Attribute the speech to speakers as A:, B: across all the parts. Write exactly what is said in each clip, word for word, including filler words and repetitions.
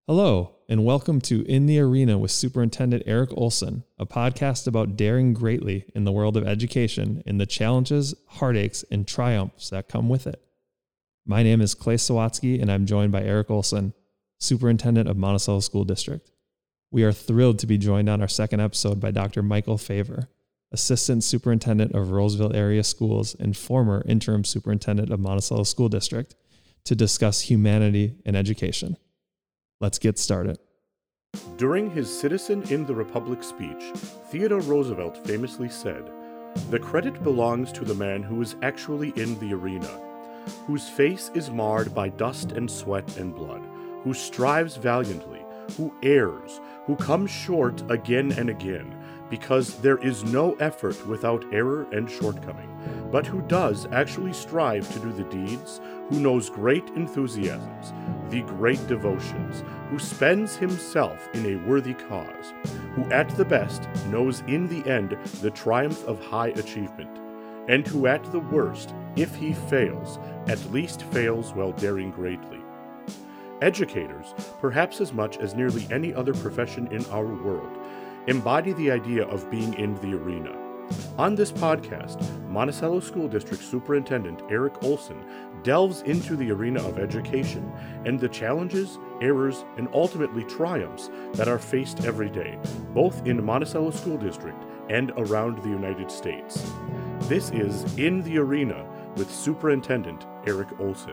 A: Hello, and welcome to In the Arena with Superintendent Eric Olson, a podcast about daring greatly in the world of education and the challenges, heartaches, and triumphs that come with it. My name is Clay Sawatsky, and I'm joined by Eric Olson, Superintendent of Monticello School District. We are thrilled to be joined on our second episode by Doctor Michael Favor, Assistant Superintendent of Roseville Area Schools and former Interim Superintendent of Monticello School District, to discuss humanity and education. Let's get started.
B: During his Citizen in the Republic speech, Theodore Roosevelt famously said, "The credit belongs to the man who is actually in the arena, whose face is marred by dust and sweat and blood, who strives valiantly, who errs, who comes short again and again, because there is no effort without error and shortcoming, but who does actually strive to do the deeds, who knows great enthusiasms, the great devotions, who spends himself in a worthy cause, who at the best knows in the end the triumph of high achievement, and who at the worst, if he fails, at least fails while daring greatly." Educators, perhaps as much as nearly any other profession in our world, embody the idea of being in the arena. On this podcast, Monticello School District Superintendent Eric Olson delves into the arena of education and the challenges, errors, and ultimately triumphs that are faced every day, both in Monticello School District and around the United States. This is In the Arena with Superintendent Eric Olson.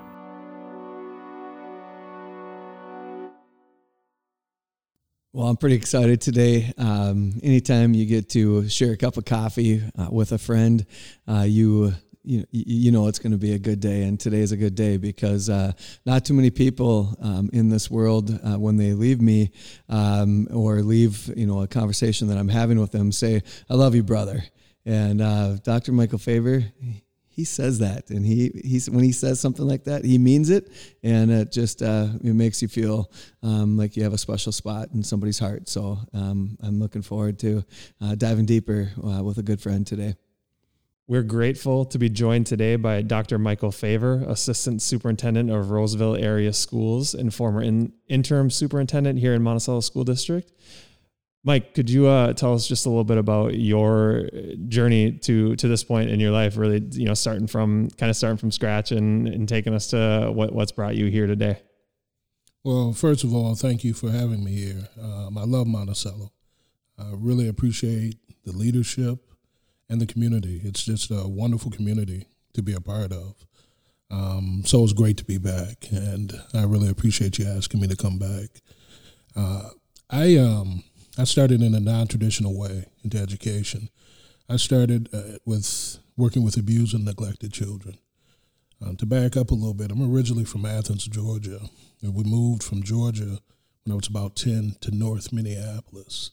C: Well, I'm pretty excited today. Um, anytime you get to share a cup of coffee uh, with a friend, uh, you you you know it's going to be a good day, and today is a good day because uh, not too many people um, in this world, uh, when they leave me um, or leave you know a conversation that I'm having with them, say, "I love you, brother." And uh, Doctor Michael Favor, he says that, and he he's when he says something like that, he means it, and it just uh, it makes you feel um, like you have a special spot in somebody's heart. So um, I'm looking forward to uh, diving deeper uh, with a good friend today.
A: We're grateful to be joined today by Doctor Michael Favor, Assistant Superintendent of Roseville Area Schools and former in, Interim Superintendent here in Monticello School District. Mike, could you uh, tell us just a little bit about your journey to to this point in your life, really, you know, starting from kind of starting from scratch and, and taking us to what, what's brought you here today?
D: Well, first of all, thank you for having me here. Um, I love Monticello. I really appreciate the leadership and the community. It's just a wonderful community to be a part of. Um, so it's great to be back, and I really appreciate you asking me to come back. Uh, I um. I started in a non-traditional way into education. I started uh, with working with abused and neglected children. Um, to back up a little bit, I'm originally from Athens, Georgia, and we moved from Georgia when I was about ten to North Minneapolis.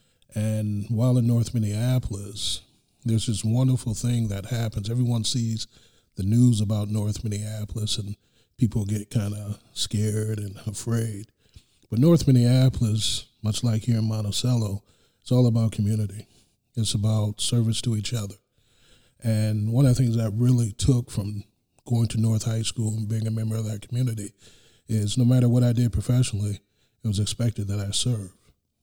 D: And while in North Minneapolis, there's this wonderful thing that happens. Everyone sees the news about North Minneapolis, and people get kind of scared and afraid. But North Minneapolis, much like here in Monticello, it's all about community. It's about service to each other. And one of the things I really took from going to North High School and being a member of that community is no matter what I did professionally, it was expected that I serve.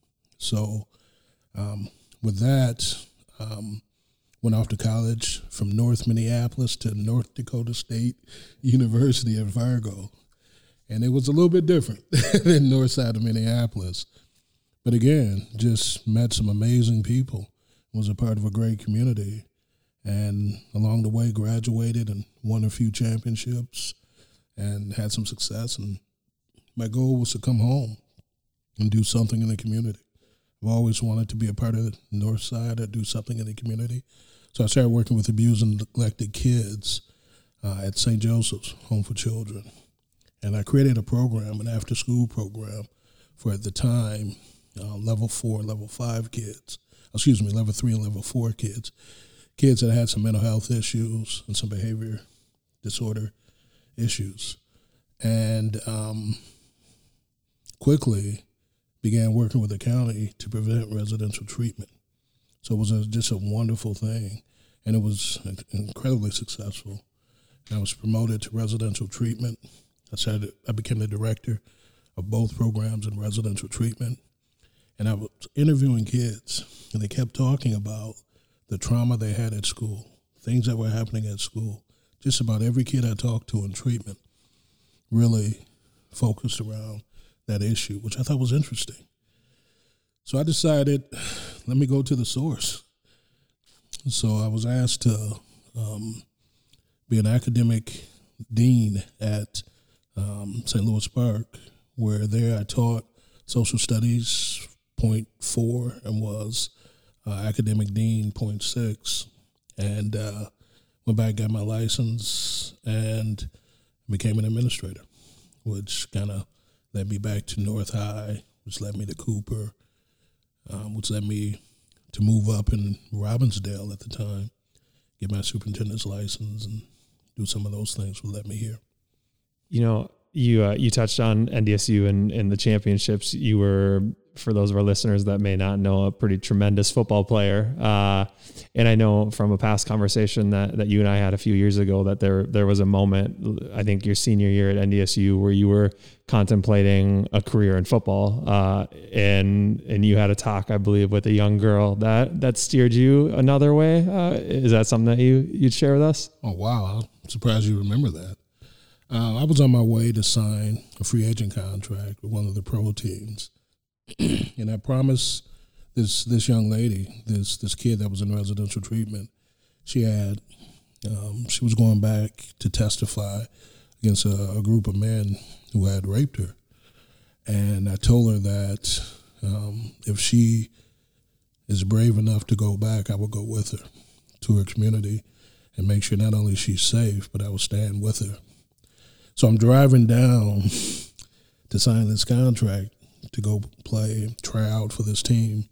D: So um, with that, um, went off to college from North Minneapolis to North Dakota State University at Fargo. And it was a little bit different than north side of Minneapolis. But again, just met some amazing people, was a part of a great community, and along the way graduated and won a few championships and had some success. And my goal was to come home and do something in the community. I've always wanted to be a part of the north side or do something in the community. So I started working with abused and neglected kids uh, at Saint Joseph's Home for Children. And I created a program, an after-school program, for at the time, uh, level four, level five kids, excuse me, level three and level four kids, kids that had some mental health issues and some behavior disorder issues. And um, quickly began working with the county to prevent residential treatment. So it was a, just a wonderful thing, and it was incredibly successful. And I was promoted to residential treatment. I started. I became the director of both programs in residential treatment. And I was interviewing kids, and they kept talking about the trauma they had at school, things that were happening at school. Just about every kid I talked to in treatment really focused around that issue, which I thought was interesting. So I decided, let me go to the source. So I was asked to um, be an academic dean at um, Saint Louis Park, where there I taught social studies point four and was uh, academic dean point six, and uh, went back, got my license, and became an administrator, which kind of led me back to North High, which led me to Cooper, um, which led me to move up in Robbinsdale at the time, get my superintendent's license, and do some of those things would let me here.
A: You know, you uh, you touched on N D S U and, and the championships. You were, for those of our listeners that may not know, a pretty tremendous football player. Uh, and I know from a past conversation that, that you and I had a few years ago that there there was a moment, I think your senior year at N D S U, where you were contemplating a career in football. Uh, and and you had a talk, I believe, with a young girl that, that steered you another way. Uh, is that something that you, you'd share with us?
D: Oh, wow. I'm surprised you remember that. Uh, I was on my way to sign a free agent contract with one of the pro teams. And I promised this this young lady, this this kid that was in residential treatment, she had, um, she was going back to testify against a, a group of men who had raped her. And I told her that um, if she is brave enough to go back, I will go with her to her community and make sure not only she's safe, but I will stand with her. So I'm driving down to sign this contract to go play, try out for this team,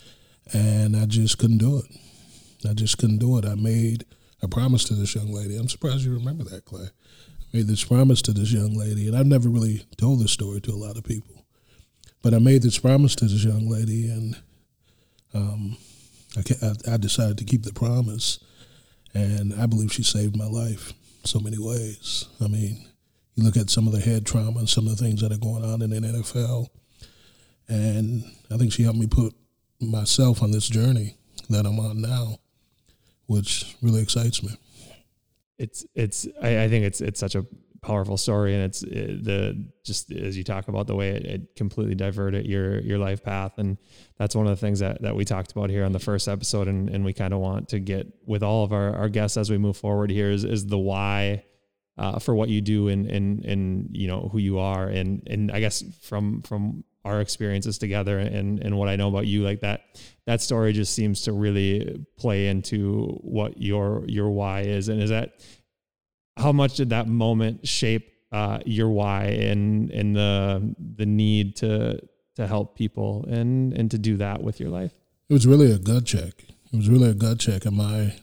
D: and I just couldn't do it. I just couldn't do it. I made a promise to this young lady. I'm surprised you remember that, Clay. I made this promise to this young lady, and I've never really told this story to a lot of people. But I made this promise to this young lady, and um, I, I decided to keep the promise, and I believe she saved my life in so many ways. I mean, you look at some of the head trauma and some of the things that are going on in the N F L, and I think she helped me put myself on this journey that I'm on now, which really excites me.
A: It's it's I, I think it's it's such a powerful story, and it's it, the just as you talk about the way it, it completely diverted your your life path, and that's one of the things that, that we talked about here on the first episode, and, and we kind of want to get with all of our, our guests as we move forward here is is the why. Uh, for what you do and, and, and, you know, who you are. And, and I guess from, from our experiences together and, and what I know about you, like that, that story just seems to really play into what your, your why is. And is that, how much did that moment shape uh, your why and, and the, the need to, to help people and, and to do that with your life?
D: It was really a gut check. It was really a gut check. Am I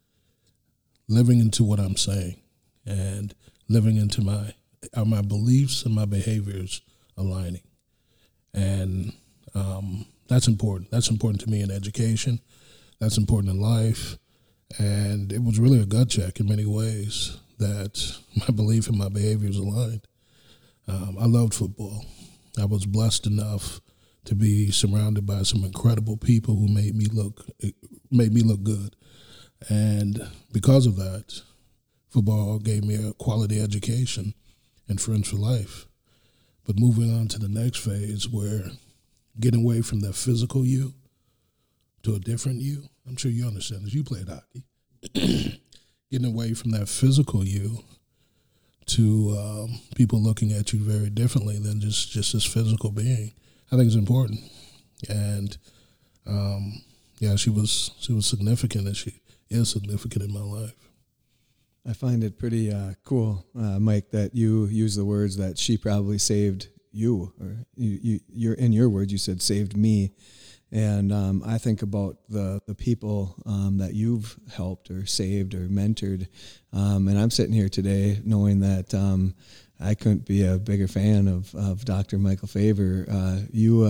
D: living into what I'm saying? And living into my are my beliefs and my behaviors aligning, and um, that's important. That's important to me in education. That's important in life, and it was really a gut check in many ways that my belief and my behaviors aligned. Um, I loved football. I was blessed enough to be surrounded by some incredible people who made me look made me look good, and because of that, football gave me a quality education and friends for life. But moving on to the next phase where getting away from that physical you to a different you, I'm sure you understand this, you played hockey. Getting away from that physical you to um, people looking at you very differently than just, just this physical being, I think is important. And um, yeah, she was she was significant, and she is significant in my life.
C: I find it pretty uh, cool, uh, Mike, that you use the words that she probably saved you, or you, you, you're in your words, you said saved me. And um, I think about the, the people um, that you've helped or saved or mentored. Um, and I'm sitting here today knowing that um, I couldn't be a bigger fan of, of Doctor Michael Favor. Uh, you uh,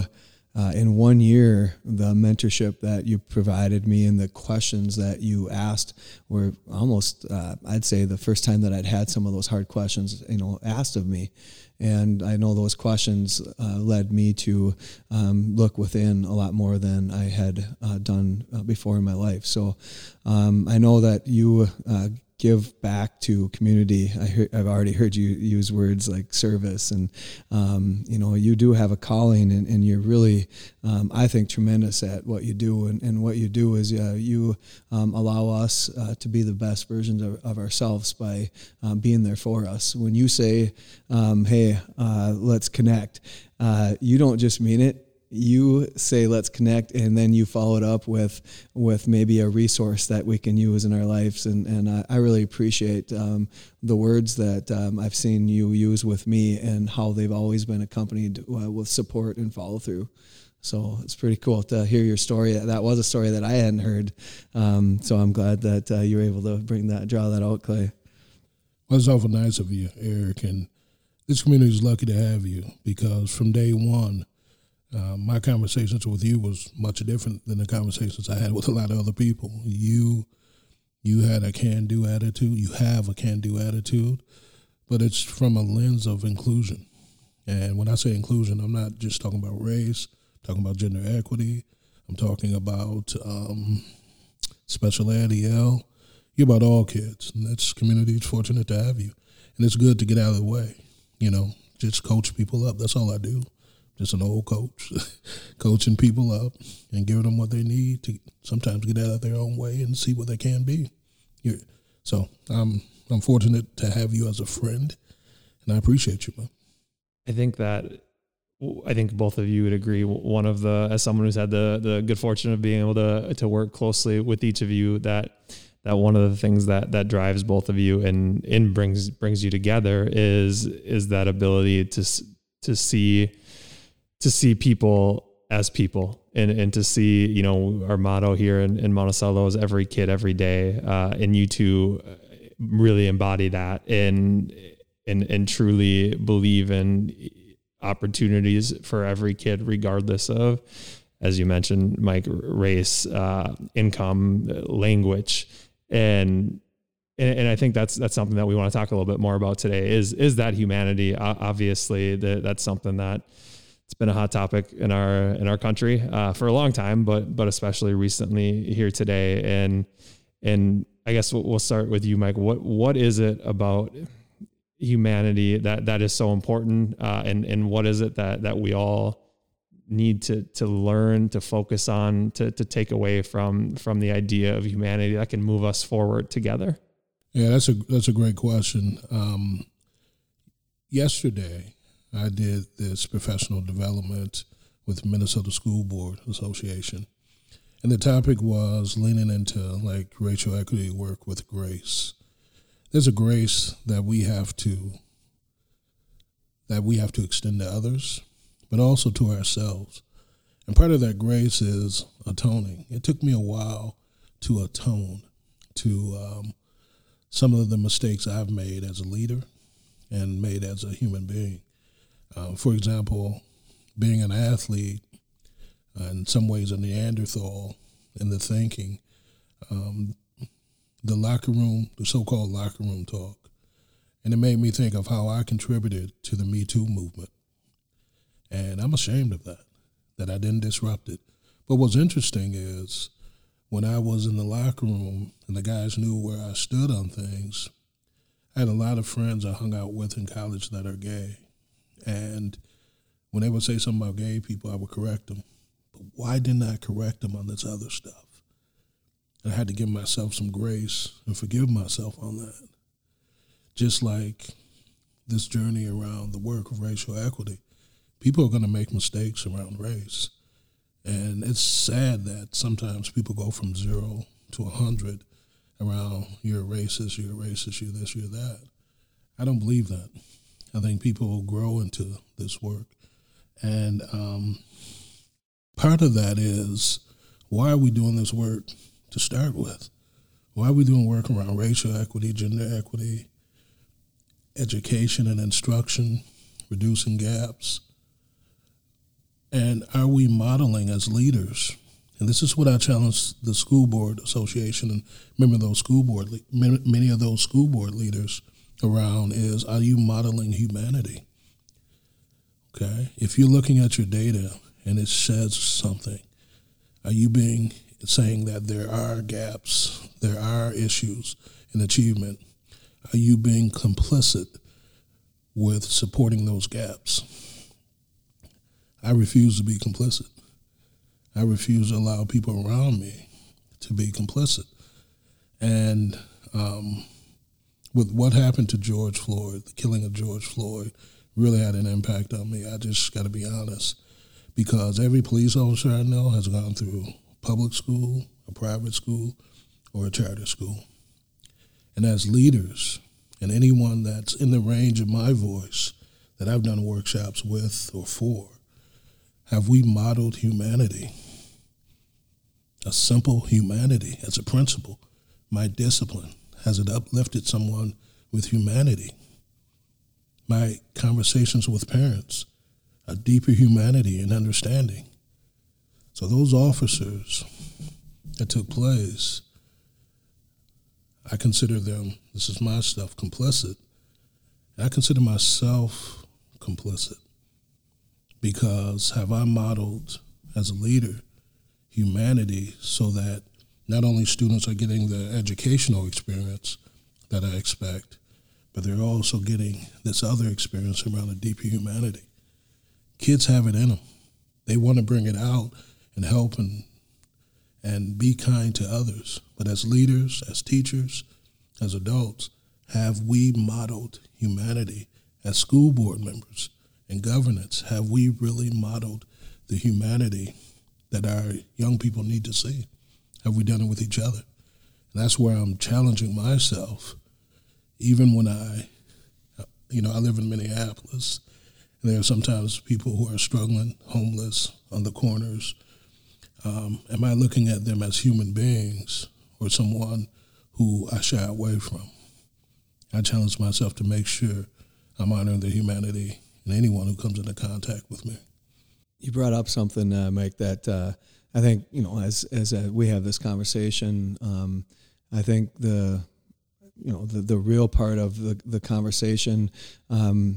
C: uh, in one year, the mentorship that you provided me and the questions that you asked were almost, uh, I'd say, the first time that I'd had some of those hard questions, you know, asked of me. And I know those questions uh, led me to um, look within a lot more than I had uh, done uh, before in my life. So um, I know that you uh, give back to community. I hear, I've already heard you use words like service, and um, you know, you do have a calling, and, and you're really, um, I think, tremendous at what you do. And, and what you do is uh, you um, allow us uh, to be the best versions of, of ourselves by um, being there for us. When you say, um, "Hey, uh, let's connect," uh, you don't just mean it. You say, let's connect, and then you follow it up with with maybe a resource that we can use in our lives. And, and I, I really appreciate um, the words that um, I've seen you use with me and how they've always been accompanied uh, with support and follow through. So it's pretty cool to hear your story. That was a story that I hadn't heard. Um, so I'm glad that uh, you were able to bring that, draw that out, Clay.
D: Well, it's awful nice of you, Eric. And this community is lucky to have you, because from day one, Uh, my conversations with you was much different than the conversations I had with a lot of other people. You you had a can-do attitude. You have a can-do attitude, but it's from a lens of inclusion. And when I say inclusion, I'm not just talking about race, I'm talking about gender equity. I'm talking about um, special ed, E L. You're about all kids, and this community is fortunate to have you. And it's good to get out of the way, you know, just coach people up. That's all I do. Just an old coach, coaching people up and giving them what they need to sometimes get out of their own way and see what they can be. You're, so I'm I'm fortunate to have you as a friend, and I appreciate you, man.
A: I think that I think both of you would agree. One of the, as someone who's had the the good fortune of being able to to work closely with each of you, that that one of the things that that drives both of you and and brings brings you together is is that ability to to see. to see people as people, and, and to see, you know, our motto here in, in Monticello is every kid, every day. Uh, and you two really embody that and, and, and truly believe in opportunities for every kid, regardless of, as you mentioned, Mike, race, uh, income, language. And, and, and I think that's, that's something that we want to talk a little bit more about today is, is that humanity. Uh, obviously the, that's something that, it's been a hot topic in our in our country uh, for a long time, but but especially recently here today. And and I guess we'll, we'll start with you, Mike. What what is it about humanity that that is so important, uh, and and what is it that that we all need to to learn, to focus on, to to take away from from the idea of humanity that can move us forward together?
D: Yeah, that's a that's a great question. Um, yesterday, I did this professional development with Minnesota School Board Association, and the topic was leaning into like racial equity work with grace. There's a grace that we have to that we have to extend to others, but also to ourselves. And part of that grace is atoning. It took me a while to atone to um, some of the mistakes I've made as a leader and made as a human being. Uh, for example, being an athlete, uh, in some ways a Neanderthal in the thinking, um, the locker room, the so-called locker room talk, and it made me think of how I contributed to the Me Too movement. And I'm ashamed of that, that I didn't disrupt it. But what's interesting is when I was in the locker room and the guys knew where I stood on things, I had a lot of friends I hung out with in college that are gay. And when they would say something about gay people, I would correct them. But why didn't I correct them on this other stuff? I had to give myself some grace and forgive myself on that. Just like this journey around the work of racial equity, people are going to make mistakes around race. And it's sad that sometimes people go from zero to a hundred around you're a racist, you're a racist, you're this, you're that. I don't believe that. I think people will grow into this work. And um, part of that is, why are we doing this work to start with? Why are we doing work around racial equity, gender equity, education and instruction, reducing gaps? And And are we modeling as leaders? And this is what I challenge the school board association and many of those school board many of those school board leaders around is, are you modeling humanity? Okay, if you're looking at your data and it says something, are you being saying that there are gaps, there are issues in achievement? Are you being complicit with supporting those gaps? I refuse to be complicit. I refuse to allow people around me to be complicit. And um, with what happened to George Floyd, the killing of George Floyd, really had an impact on me. I just got to be honest, because every police officer I know has gone through public school, a private school, or a charter school. And as leaders, and anyone that's in the range of my voice that I've done workshops with or for, have we modeled humanity? A simple humanity as a principle. My discipline, has it uplifted someone with humanity? My conversations with parents, a deeper humanity and understanding. So those officers that took place, I consider them, this is my stuff, complicit. And I consider myself complicit because have I modeled as a leader humanity so that not only students are getting the educational experience that I expect, but they're also getting this other experience around a deeper humanity. Kids have it in them. They want to bring it out and help and and be kind to others. But as leaders, as teachers, as adults, have we modeled humanity? As school board members and governance, have we really modeled the humanity that our young people need to see? Have we done it with each other? And that's where I'm challenging myself. Even when I, you know, I live in Minneapolis, and there are sometimes people who are struggling, homeless, on the corners. Um, am I looking at them as human beings or someone who I shy away from? I challenge myself to make sure I'm honoring the humanity in anyone who comes into contact with me.
C: You brought up something, uh, Mike, that uh, I think, you know, as as uh, we have this conversation, um, I think the you know the, the real part of the, the conversation um,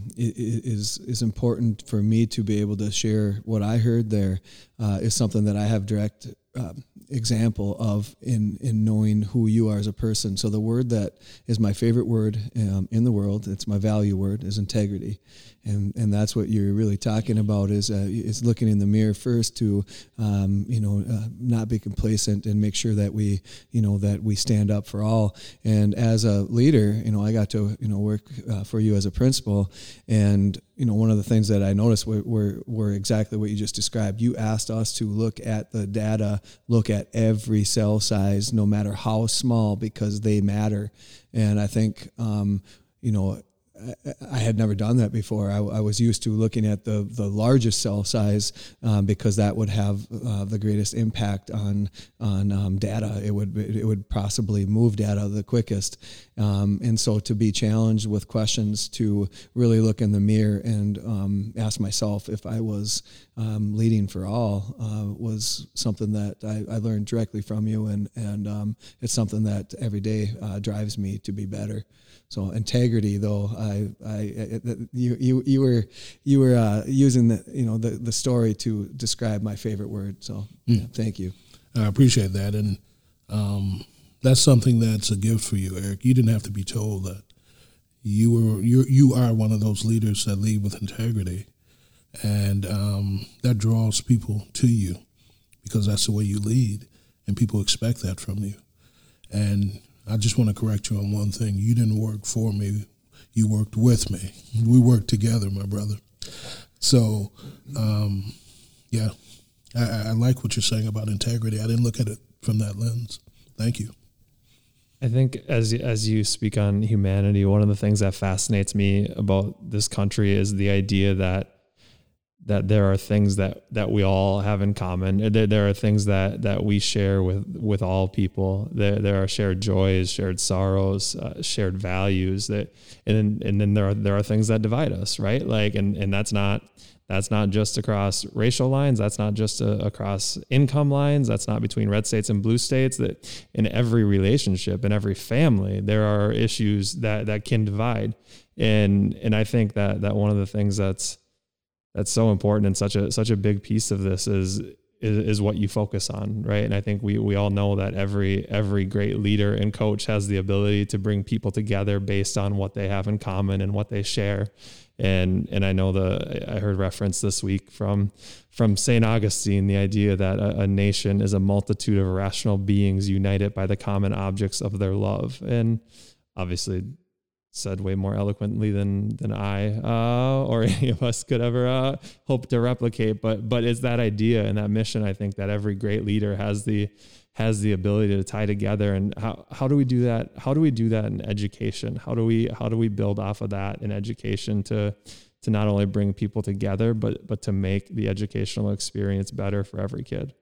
C: is is important for me to be able to share what I heard there uh, is something that I have direct uh, example of in in knowing who you are as a person. So the word that is my favorite word um, in the world, it's my value word, is integrity. And and that's what you're really talking about is uh, is looking in the mirror first to um, you know uh, not be complacent and make sure that we you know that we stand up for all. And as a leader, you know I got to you know work uh, for you as a principal, and you know one of the things that I noticed were, were were exactly what you just described. You asked us to look at the data, look at every cell size, no matter how small, because they matter. And I think um, you know. I had never done that before. I, I was used to looking at the, the largest cell size um, because that would have uh, the greatest impact on on um, data. It would it would possibly move data the quickest. Um, and so to be challenged with questions, to really look in the mirror and um, ask myself if I was um, leading for all uh, was something that I, I learned directly from you, and and um, it's something that every day uh, drives me to be better. So integrity, though, I, I, you, you, you were, you were uh, using the, you know, the, the story to describe my favorite word. So, mm. yeah, thank you.
D: I appreciate that, and um, that's something that's a gift for you, Eric. You didn't have to be told that. You were, you, you are one of those leaders that lead with integrity, and um, that draws people to you because that's the way you lead, and people expect that from you, and. I just want to correct you on one thing. You didn't work for me. You worked with me. We worked together, my brother. So, um, yeah, I, I like what you're saying about integrity. I didn't look at it from that lens. Thank you.
A: I think as as you speak on humanity, one of the things that fascinates me about this country is the idea that that there are things that, that we all have in common. There, there are things that, that we share with, with all people. There, there are shared joys, shared sorrows, uh, shared values that, and then, and then there are, there are things that divide us, right? Like, and, and that's not, that's not just across racial lines. That's not just uh, across income lines. That's not between red states and blue states. That in every relationship, in every family, there are issues that, that can divide. And, and I think that, that one of the things that's, that's so important and such a, such a big piece of this is, is, is what you focus on. Right. And I think we, we all know that every, every great leader and coach has the ability to bring people together based on what they have in common and what they share. And, and I know the, I heard reference this week from, from Saint Augustine, the idea that a, a nation is a multitude of rational beings united by the common objects of their love. And obviously, said way more eloquently than than I uh, or any of us could ever uh, hope to replicate. But but it's that idea and that mission, I think, that every great leader has the has the ability to tie together. And how how do we do that? How do we do that in education? How do we how do we build off of that in education to to not only bring people together, but but to make the educational experience better for every kid?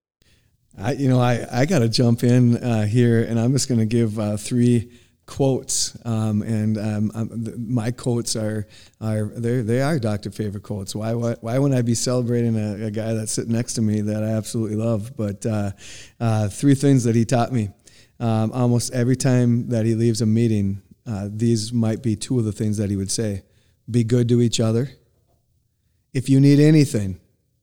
C: I you know I I got to jump in uh, here, and I'm just going to give uh, three quotes, um, and um, um, my quotes are are they they are Doctor Favorite quotes. Why why why wouldn't I be celebrating a, a guy that's sitting next to me that I absolutely love? But uh, uh, three things that he taught me. Um, almost every time that he leaves a meeting, uh, these might be two of the things that he would say: be good to each other. If you need anything.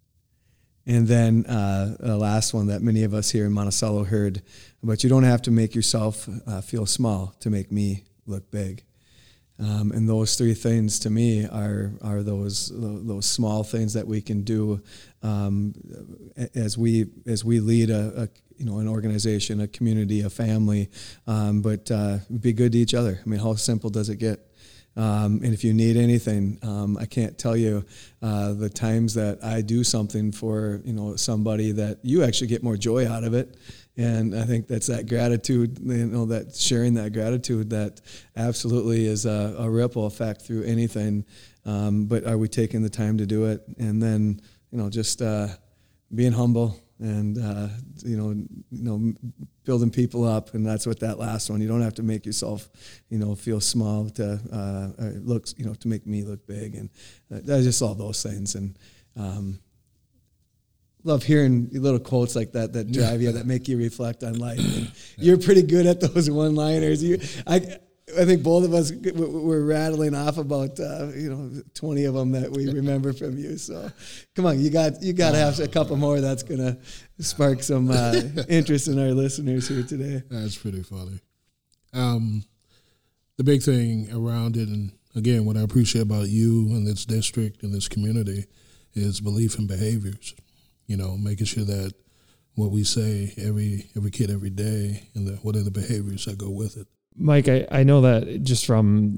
C: And then uh, the last one that many of us here in Monticello heard, but you don't have to make yourself uh, feel small to make me look big. Um, and those three things to me are are those those small things that we can do um, as we as we lead a, a you know an organization, a community, a family. Um, but uh, be good to each other. I mean, how simple does it get? Um, and if you need anything, um, I can't tell you uh, the times that I do something for you know somebody that you actually get more joy out of it. And I think that's that gratitude, you know, that sharing that gratitude that absolutely is a, a ripple effect through anything. Um, but are we taking the time to do it? And then you know just uh, being humble. And uh, you know, you know, building people up, and that's what that last one. You don't have to make yourself, you know, feel small to uh, look, you know, to make me look big, and uh, I just love those things, and um, love hearing little quotes like that that drive you, that make you reflect on life. And you're pretty good at those one-liners. You, I. I think both of us were rattling off about uh, you know twenty of them that we remember from you. So, come on, you got you got to have a couple more. That's gonna spark some uh, interest in our listeners here today.
D: That's pretty funny. Um, the big thing around it, and again, what I appreciate about you and this district and this community, is belief in behaviors. You know, making sure that what we say every every kid every day, and the, what are the behaviors that go with it.
A: Mike, I, I know that just from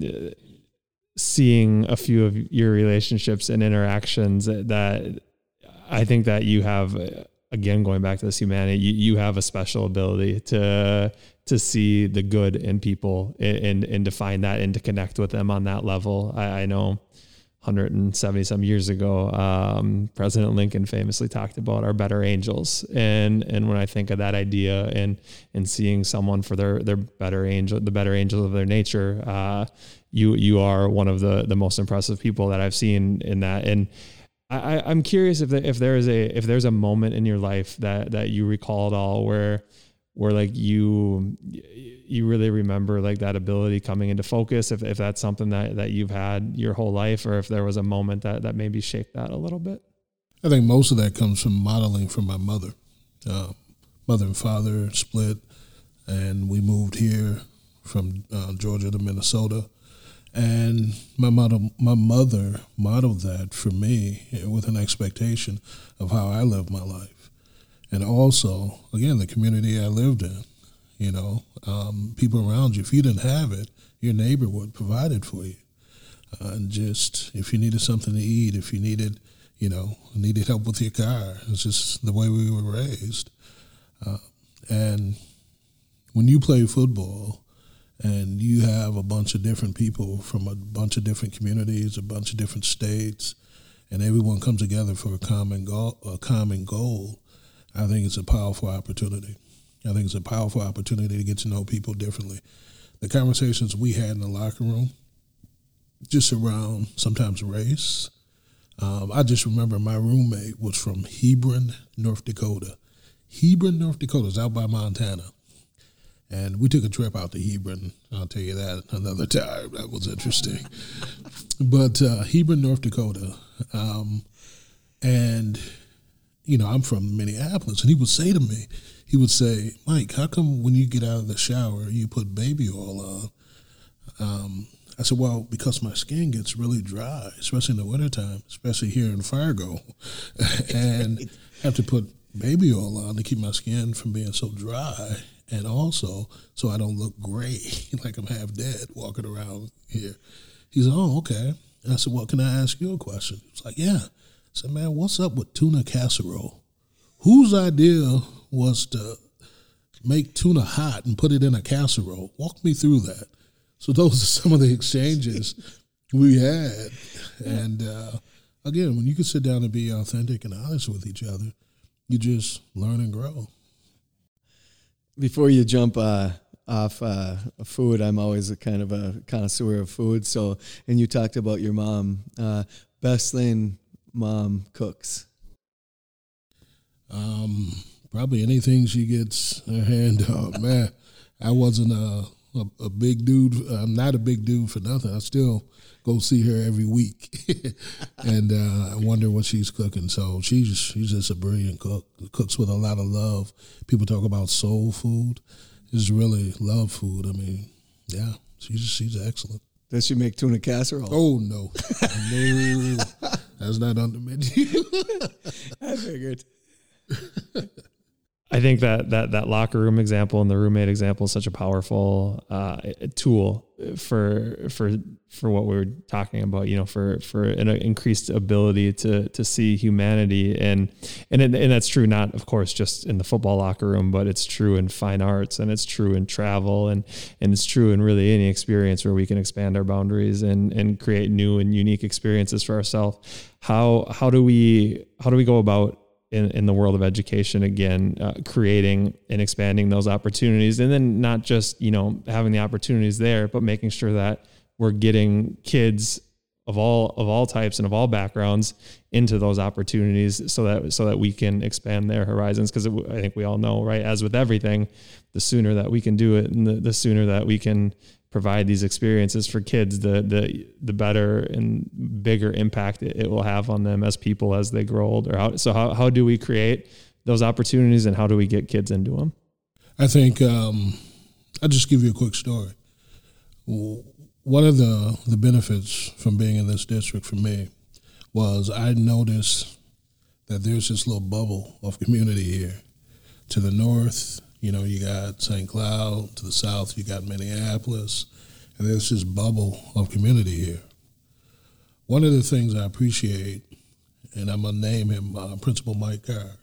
A: seeing a few of your relationships and interactions that I think that you have, again, going back to this humanity, you, you have a special ability to to see the good in people and, and to find that and to connect with them on that level. I, I know one hundred seventy some years ago, um, President Lincoln famously talked about our better angels. And, and when I think of that idea and, and seeing someone for their, their better angel, the better angels of their nature, uh, you, you are one of the, the most impressive people that I've seen in that. And I, I'm curious if the, if there is a, if there's a moment in your life that, that you recall at all where, where like you, you really remember like that ability coming into focus, if if that's something that, that you've had your whole life, or if there was a moment that, that maybe shaped that a little bit.
D: I think most of that comes from modeling from my mother. Uh, mother and father split, and we moved here from uh, Georgia to Minnesota. And my mother, my mother modeled that for me with an expectation of how I live my life. And also, again, the community I lived in, you know, um, people around you. If you didn't have it, your neighbor would provide it for you. Uh, and just if you needed something to eat, if you needed, you know, needed help with your car, it's just the way we were raised. Uh, and when you play football and you have a bunch of different people from a bunch of different communities, a bunch of different states, and everyone comes together for a common goal, a common goal, I think it's a powerful opportunity. I think it's a powerful opportunity to get to know people differently. The conversations we had in the locker room, just around sometimes race. Um, I just remember my roommate was from Hebron, North Dakota. Hebron, North Dakota is out by Montana. And we took a trip out to Hebron. I'll tell you that another time. That was interesting. But uh, Hebron, North Dakota. Um, and, you know, I'm from Minneapolis. And he would say to me, he would say, Mike, how come when you get out of the shower, you put baby oil on? Um, I said, well, because my skin gets really dry, especially in the wintertime, especially here in Fargo. And I have to put baby oil on to keep my skin from being so dry. And also, so I don't look gray, like I'm half dead walking around here. He said, oh, okay. And I said, well, can I ask you a question? He was like, yeah. I said, man, what's up with tuna casserole? Whose idea was to make tuna hot and put it in a casserole? Walk me through that. So those are some of the exchanges we had. And, uh, again, when you can sit down and be authentic and honest with each other, you just learn and grow.
C: Before you jump uh, off uh, food, I'm always a kind of a connoisseur of food. So, and you talked about your mom. Uh, best thing mom cooks?
D: Um, probably anything she gets her hand on. Man, I wasn't a, a, a big dude. I'm not a big dude for nothing. I still go see her every week, and uh, I wonder what she's cooking. So she's she's just a brilliant cook. Cooks with a lot of love. People talk about soul food. It's really love food. I mean, yeah, she's she's excellent.
C: Does she make tuna casserole?
D: Oh no, no, that's not on the menu.
C: I figured.
A: I think that, that that locker room example and the roommate example is such a powerful uh, tool for for for what we were talking about. You know, for for an increased ability to to see humanity, and and it, and that's true not, of course, just in the football locker room, but it's true in fine arts, and it's true in travel, and and it's true in really any experience where we can expand our boundaries and and create new and unique experiences for ourselves. How how do we how do we go about In, in the world of education, again, uh, creating and expanding those opportunities, and then not just, you know, having the opportunities there, but making sure that we're getting kids of all of all types and of all backgrounds into those opportunities, so that so that we can expand their horizons. Because I think we all know, right, as with everything, the sooner that we can do it, and the, the sooner that we can provide these experiences for kids, the the the better and bigger impact it, it will have on them as people as they grow older. How, so how how do we create those opportunities, and how do we get kids into them?
D: I think um, I'll just give you a quick story. One of the, the benefits from being in this district for me was I noticed that there's this little bubble of community here. To the north, you know, you got Saint Cloud. To the south, you got Minneapolis. And there's this bubble of community here. One of the things I appreciate, and I'm going to name him uh, Principal Mike Carr,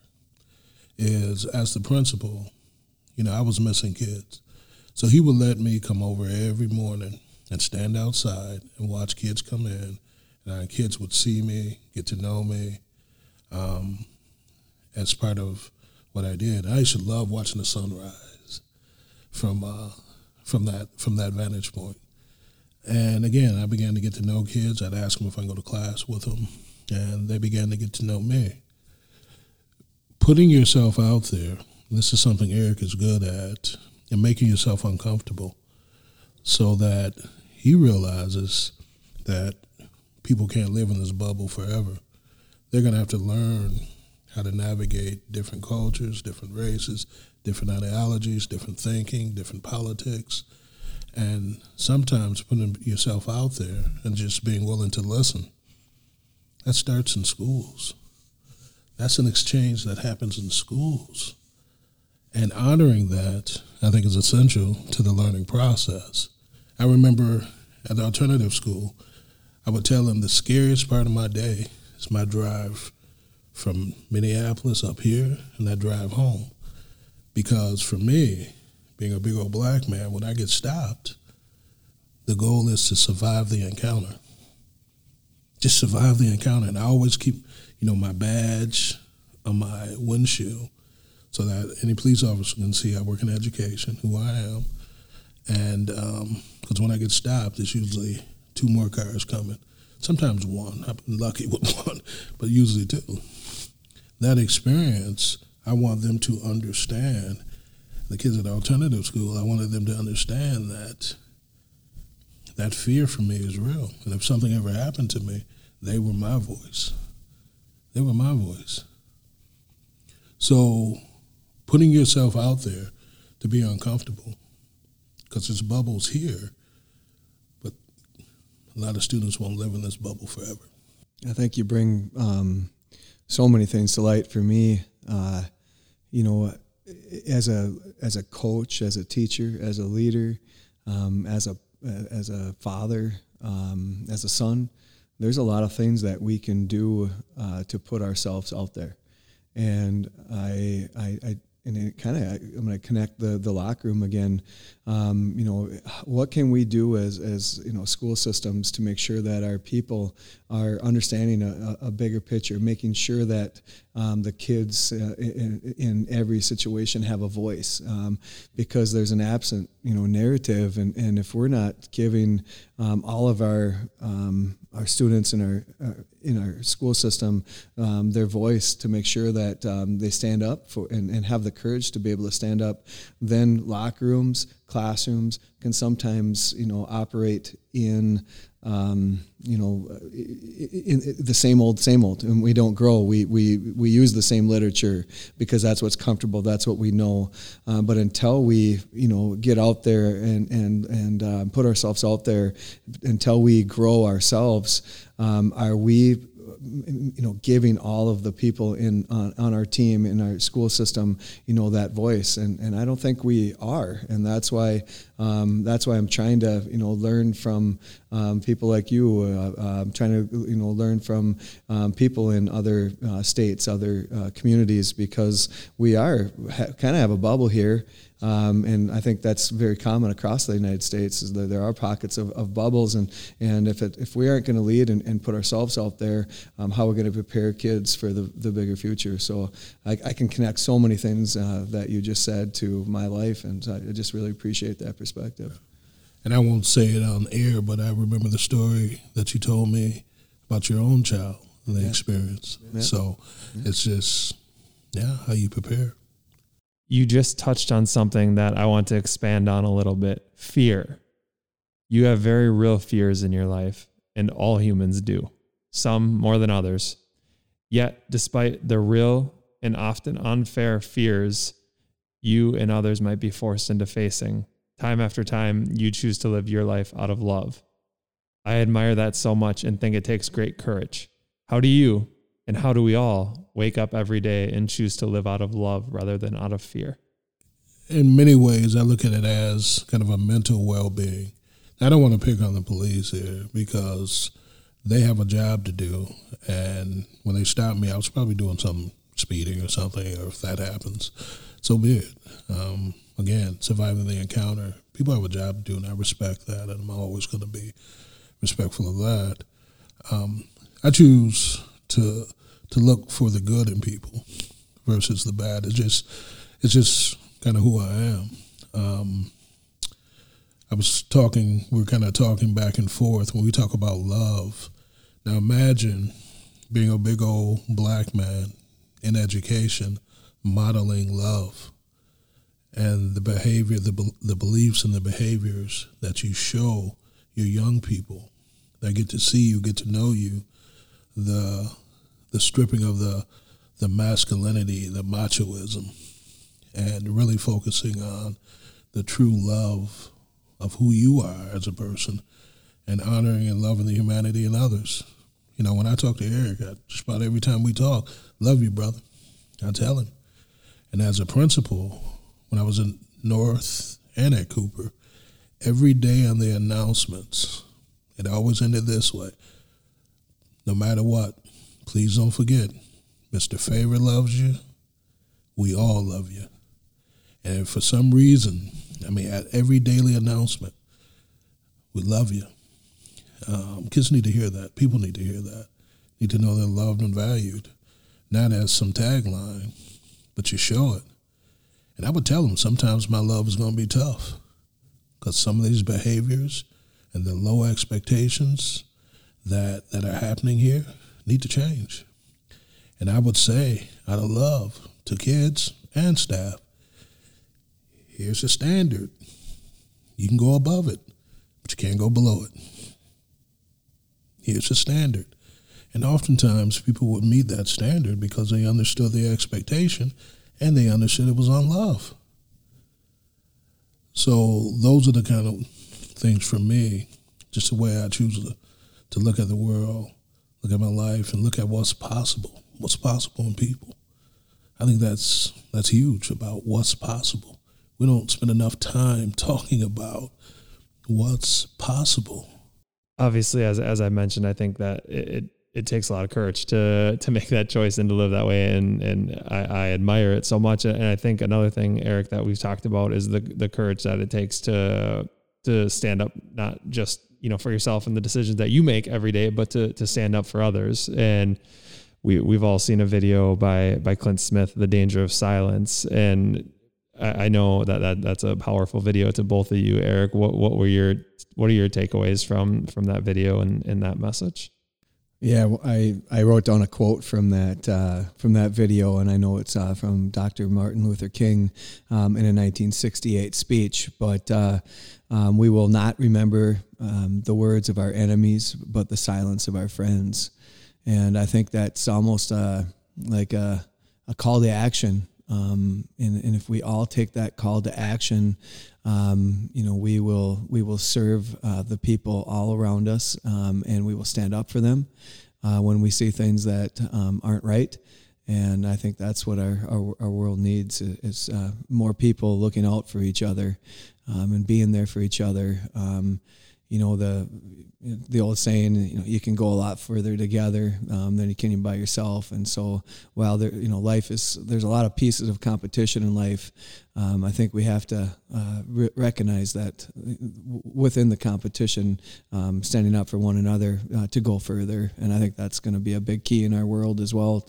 D: is as the principal, you know, I was missing kids. So he would let me come over every morning and stand outside and watch kids come in. And kids would see me, get to know me um, as part of what I did. I used to love watching the sunrise from uh, from that from that vantage point. And again, I began to get to know kids. I'd ask them if I can go to class with them, and they began to get to know me. Putting yourself out there, this is something Eric is good at, and making yourself uncomfortable so that he realizes that people can't live in this bubble forever. They're going to have to learn how to navigate different cultures, different races, different ideologies, different thinking, different politics. And sometimes putting yourself out there and just being willing to listen, that starts in schools. That's an exchange that happens in schools. And honoring that, I think, is essential to the learning process. I remember at the alternative school, I would tell them the scariest part of my day is my drive from Minneapolis up here and that drive home. Because for me, being a big old black man, when I get stopped, the goal is to survive the encounter. just survive the encounter. And I always keep, you know, my badge on my windshield so that any police officer can see I work in education, who I am. And because um, when I get stopped, it's usually two more cars coming. Sometimes one. I've been lucky with one, but usually two. That experience, I want them to understand, the kids at the alternative school, I wanted them to understand that that fear for me is real. And if something ever happened to me, they were my voice. They were my voice. So putting yourself out there to be uncomfortable, because there's bubbles here, but a lot of students won't live in this bubble forever.
C: I think you bring um, so many things to light for me. Uh, you know, as a as a coach, as a teacher, as a leader, um, as a as a father, um, as a son, there's a lot of things that we can do uh, to put ourselves out there. And I, I, I and it kind of, I'm going to connect the, the locker room again. Um, you know, what can we do as, as, you know, school systems to make sure that our people are understanding a, a bigger picture, making sure that um, the kids uh, in, in every situation have a voice, um, because there's an absent, you know, narrative. And, and if we're not giving um, all of our um, our students in our uh, in our school system um, their voice to make sure that um, they stand up for and, and have the courage to be able to stand up, then locker rooms, classrooms can sometimes, you know, operate in, um, you know, in, in the same old, same old, and we don't grow. We we we use the same literature because that's what's comfortable. That's what we know. Uh, but until we, you know, get out there and and and uh, put ourselves out there, until we grow ourselves, um, are we, you know, giving all of the people in on, on our team, in our school system, you know, that voice, and and I don't think we are, and that's why um, that's why I'm trying to, you know, learn from um, people like you. Uh, uh, I'm trying to, you know, learn from um, people in other uh, states, other uh, communities, because we are ha- kind of have a bubble here. Um, and I think that's very common across the United States, is that there are pockets of, of bubbles, and, and if it, if we aren't going to lead and, and put ourselves out there, um, how are we going to prepare kids for the, the bigger future? So I, I can connect so many things uh, that you just said to my life, and I just really appreciate that perspective.
D: And I won't say it on air, but I remember the story that you told me about your own child and the yeah. experience. Yeah. So yeah. it's just, yeah, how you prepare.
A: You just touched on something that I want to expand on a little bit. Fear. You have very real fears in your life, and all humans do, some more than others. Yet, despite the real and often unfair fears you and others might be forced into facing, time after time, you choose to live your life out of love. I admire that so much and think it takes great courage. How do you, and how do we all, wake up every day and choose to live out of love rather than out of fear?
D: In many ways, I look at it as kind of a mental well-being. I don't want to pick on the police here because they have a job to do. And when they stop me, I was probably doing something, speeding or something, or if that happens, so be it. Um, again, surviving the encounter. People have a job to do, and I respect that, and I'm always going to be respectful of that. Um, I choose to to look for the good in people versus the bad. It's just it's just kind of who I am. Um, I was talking, we were kind of talking back and forth when we talk about love. Now imagine being a big old black man in education, modeling love, and the behavior, the the beliefs and the behaviors that you show your young people that get to see you, get to know you, the the stripping of the the masculinity, the machoism, and really focusing on the true love of who you are as a person, and honoring and loving the humanity in others. You know, when I talk to Eric, I, just about every time we talk, love you, brother. I tell him. And as a principal, when I was in North and at Cooper, every day on the announcements, it always ended this way. No matter what, please don't forget, Mister Favor loves you. We all love you. And if for some reason, I mean, at every daily announcement, we love you. Um, kids need to hear that. People need to hear that. Need to know they're loved and valued, not as some tagline, but you show it. And I would tell them sometimes my love is going to be tough because some of these behaviors and the low expectations that that are happening here need to change. And I would say, out of love to kids and staff, here's a standard. You can go above it, but you can't go below it. Here's a standard. And oftentimes people would meet that standard because they understood the expectation and they understood it was on love. So those are the kind of things for me, just the way I choose to, to look at the world, look at my life, and look at what's possible, what's possible in people. I think that's that's huge about what's possible. We don't spend enough time talking about what's possible.
A: Obviously, as as I mentioned, I think that it, it it takes a lot of courage to to make that choice and to live that way, and and I, I admire it so much. And I think another thing, Eric, that we've talked about is the the courage that it takes to to stand up, not just, you know, for yourself and the decisions that you make every day, but to to stand up for others. And we we've all seen a video by by Clint Smith, "The Danger of Silence," and I, I know that, that that's a powerful video to both of you. Eric, what what were your what are your takeaways from from that video and, and that message?
C: Yeah, I, I wrote down a quote from that uh, from that video, and I know it's uh, from Doctor Martin Luther King um, in a nineteen sixty-eight speech. But uh, um, we will not remember um, the words of our enemies, but the silence of our friends. And I think that's almost uh, like a, a call to action. Um, and, and if we all take that call to action, um, you know, we will we will serve uh, the people all around us, um, and we will stand up for them uh, when we see things that um, aren't right. And I think that's what our our, our world needs is uh, more people looking out for each other um, and being there for each other. Um, you know, the the old saying, you know, you can go a lot further together um, than you can by yourself. And so while there, you know, life is, there's a lot of pieces of competition in life. Um, I think we have to uh, re- recognize that within the competition, um, standing up for one another uh, to go further. And I think that's going to be a big key in our world as well.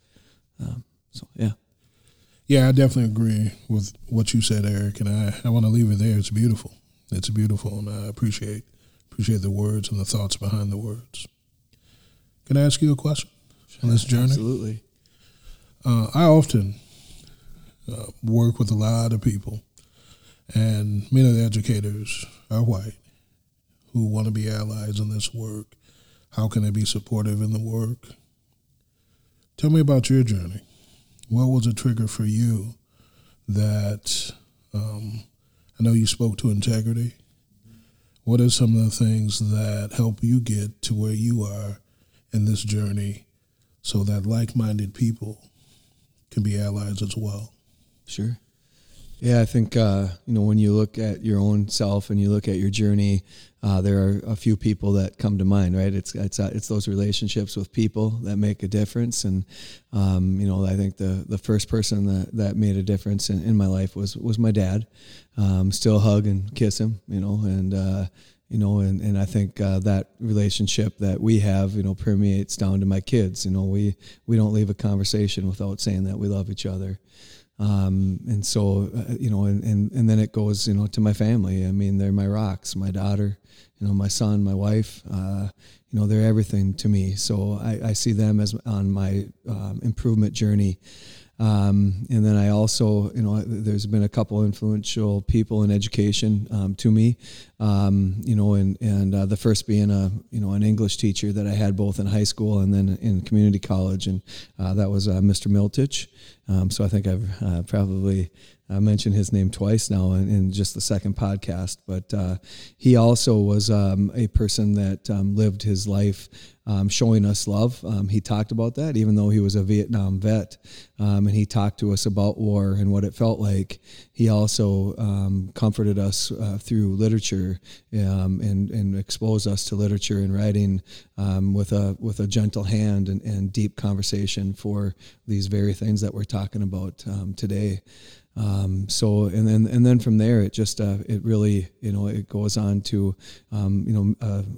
C: Um, so, yeah.
D: Yeah, I definitely agree with what you said, Eric. And I, I want to leave it there. It's beautiful. It's beautiful. And I appreciate Appreciate the words and the thoughts behind the words. Can I ask you a question on this journey?
C: Absolutely.
D: Uh, I often uh, work with a lot of people, and many of the educators are white who want to be allies in this work. How can they be supportive in the work? Tell me about your journey. What was a trigger for you that, um, I know you spoke to integrity. What are some of the things that help you get to where you are in this journey so that like-minded people can be allies as well?
C: Sure. Yeah, I think, uh, you know, when you look at your own self and you look at your journey, uh, there are a few people that come to mind, right? It's it's uh, it's those relationships with people that make a difference. And, um, you know, I think the, the first person that, that made a difference in, in my life was, was my dad. Um, still hug and kiss him, you know, and, uh, you know, and, and I think uh, that relationship that we have, you know, permeates down to my kids. You know, we, we don't leave a conversation without saying that we love each other. Um, and so, uh, you know, and, and, and then it goes, you know, to my family. I mean, they're my rocks, my daughter, you know, my son, my wife, uh, you know, they're everything to me. So I, I see them as on my um, improvement journey. Um, and then I also, you know, there's been a couple influential people in education um, to me, um, you know, and, and uh, the first being a, you know, an English teacher that I had both in high school and then in community college. And uh, that was uh, Mister Miltich. Um, so I think I've uh, probably uh, mentioned his name twice now in, in just the second podcast. But uh, he also was um, a person that um, lived his life Um, showing us love. Um, he talked about that, even though he was a Vietnam vet, um, and he talked to us about war and what it felt like. He also um, comforted us uh, through literature um, and, and exposed us to literature and writing um, with a with a gentle hand and, and deep conversation for these very things that we're talking about um, today. Um, so, and then, and then from there, it just, uh, it really, you know, it goes on to, um, you know, uh, uh,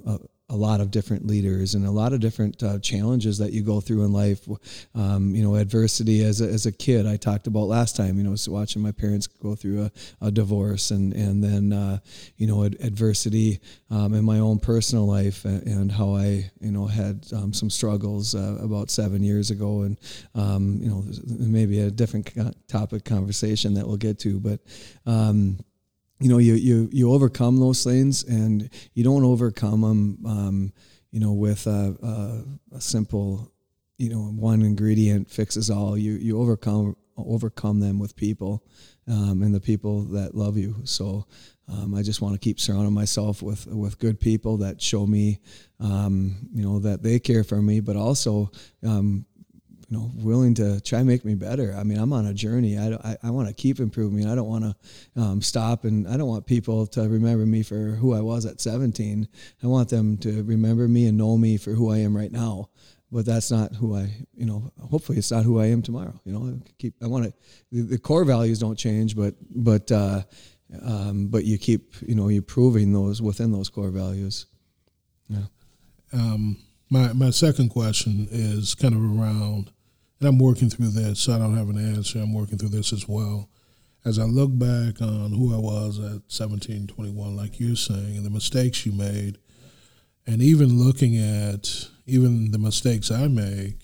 C: a lot of different leaders and a lot of different uh, challenges that you go through in life. Um, you know, adversity as a, as a kid, I talked about last time, you know, so watching my parents go through a, a divorce and, and then, uh, you know, ad- adversity um, in my own personal life and, and how I, you know, had um, some struggles uh, about seven years ago. And, um, you know, maybe a different topic conversation that we'll get to, but, um, you know, you, you, you overcome those things, and you don't overcome them, um, you know, with a, a, a simple, you know, one ingredient fixes all. You, you overcome, overcome them with people, um, and the people that love you. So, um, I just want to keep surrounding myself with, with good people that show me, um, you know, that they care for me, but also, um, you know, willing to try and make me better. I mean, I'm on a journey. I, I, I want to keep improving. I don't want to um, stop, and I don't want people to remember me for who I was at seventeen. I want them to remember me and know me for who I am right now. But that's not who I, you know, hopefully it's not who I am tomorrow. You know, I keep, I want to, the, the core values don't change, but, but, uh, um, but you keep, you know, you proving those within those core values. Yeah.
D: Um, my, my second question is kind of around, and I'm working through this, so I don't have an answer. I'm working through this as well. As I look back on who I was at seventeen, twenty-one, like you're saying, and the mistakes you made, and even looking at even the mistakes I make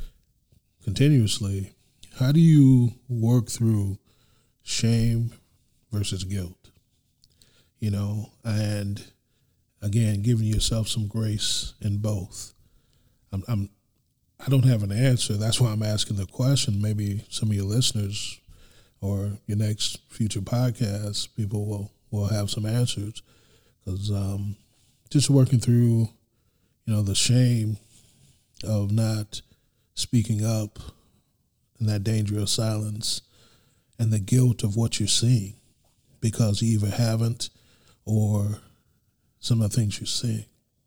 D: continuously, how do you work through shame versus guilt? You know, and again, giving yourself some grace in both. I'm, I'm I don't have an answer. That's why I'm asking the question. Maybe some of your listeners or your next future podcast, people will, will have some answers. Because um, just working through, you know, the shame of not speaking up in that dangerous silence, and the guilt of what you're seeing because you either haven't or some of the things you're seeing.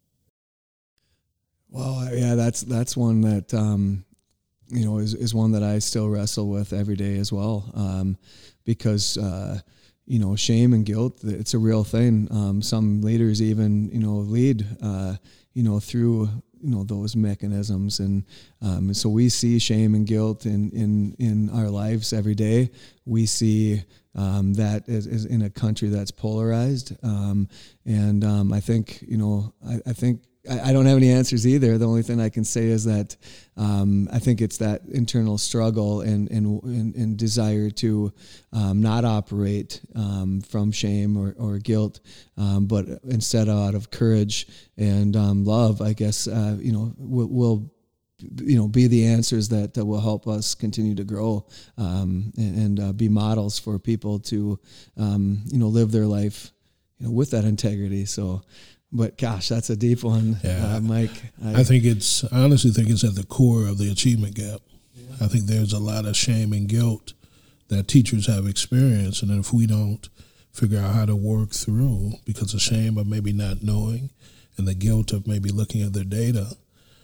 C: Well, yeah, that's that's one that um, you know is, is one that I still wrestle with every day as well, um, because uh, you know shame and guilt, it's a real thing. Um, some leaders even you know lead uh, you know through you know those mechanisms, and um, so we see shame and guilt in in in our lives every day. We see um, that is, is in a country that's polarized, um, and um, I think you know I, I think. I don't have any answers either. The only thing I can say is that um, I think it's that internal struggle and and, and, and desire to um, not operate um, from shame or, or guilt, um, but instead out of courage and um, love, I guess, uh, you know, will, will you know, be the answers that uh, will help us continue to grow um, and, and uh, be models for people to, um, you know, live their life, you know, with that integrity. So. But gosh, that's a deep one,
D: yeah.
C: uh, Mike.
D: I, I think it's, I honestly think it's at the core of the achievement gap. Yeah. I think there's a lot of shame and guilt that teachers have experienced, and if we don't figure out how to work through, because of shame of maybe not knowing and the guilt of maybe looking at their data,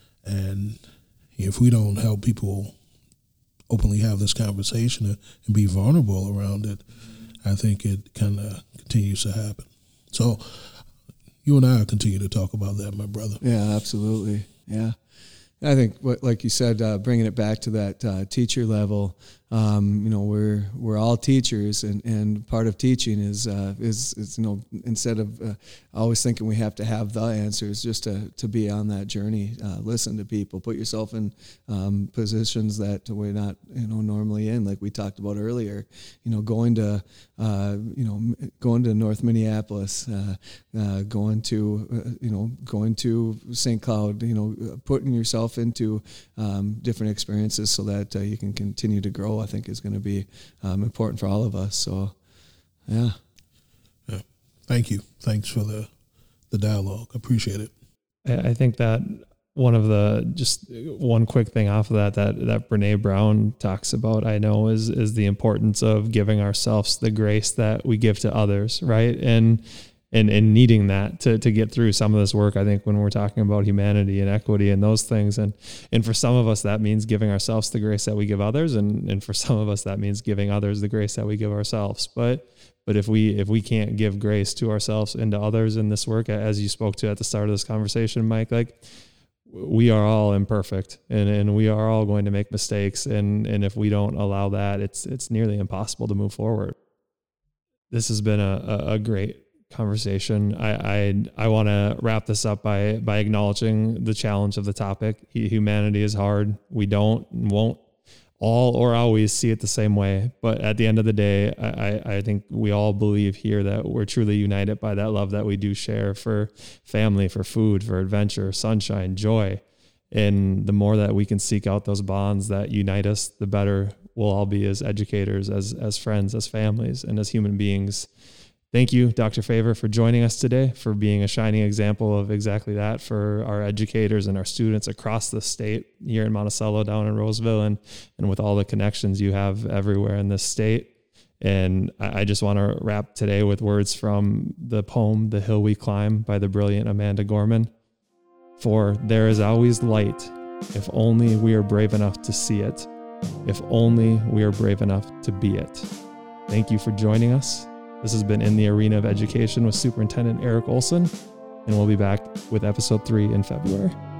D: and if we don't help people openly have this conversation and be vulnerable around it, I think it kind of continues to happen. So you and I will continue to talk about that, my brother.
C: Yeah, absolutely. Yeah. I think, what, like you said, uh, bringing it back to that uh, teacher level, um, you know, we're we're all teachers, and, and part of teaching is uh, is, is you know instead of uh, always thinking we have to have the answers, just to, to be on that journey, uh, listen to people, put yourself in um, positions that we're not you know normally in, like we talked about earlier. You know, going to uh, you know going to North Minneapolis, uh, uh, going to uh, you know going to Saint Cloud, you know, putting yourself into um, different experiences so that uh, you can continue to grow, I think is going to be um, important for all of us. So, yeah.
D: Yeah. Thank you. Thanks for the the dialogue. Appreciate it.
A: I think that one of the, just one quick thing off of that, that, that Brene Brown talks about, I know, is, is the importance of giving ourselves the grace that we give to others. Right. And, and, and needing that to, to get through some of this work, I think, when we're talking about humanity and equity and those things. And, and for some of us, that means giving ourselves the grace that we give others. And, and for some of us, that means giving others the grace that we give ourselves. But, But if we if we can't give grace to ourselves and to others in this work, as you spoke to at the start of this conversation, Mike, like we are all imperfect and, and we are all going to make mistakes. And, and if we don't allow that, it's it's nearly impossible to move forward. This has been a, a great conversation. I I, I want to wrap this up by by acknowledging the challenge of the topic. Humanity is hard. We don't won't all or always see it the same way. But at the end of the day, I, I think we all believe here that we're truly united by that love that we do share for family, for food, for adventure, sunshine, joy. And the more that we can seek out those bonds that unite us, the better we'll all be as educators, as as friends, as families, and as human beings. Thank you, Doctor Favor, for joining us today, for being a shining example of exactly that for our educators and our students across the state, here in Monticello, down in Roseville, and, and with all the connections you have everywhere in this state. And I, I just want to wrap today with words from the poem, The Hill We Climb, by the brilliant Amanda Gorman. For there is always light, if only we are brave enough to see it, if only we are brave enough to be it. Thank you for joining us. This has been In the Arena of Education with Superintendent Eric Olson, and we'll be back with episode three in February.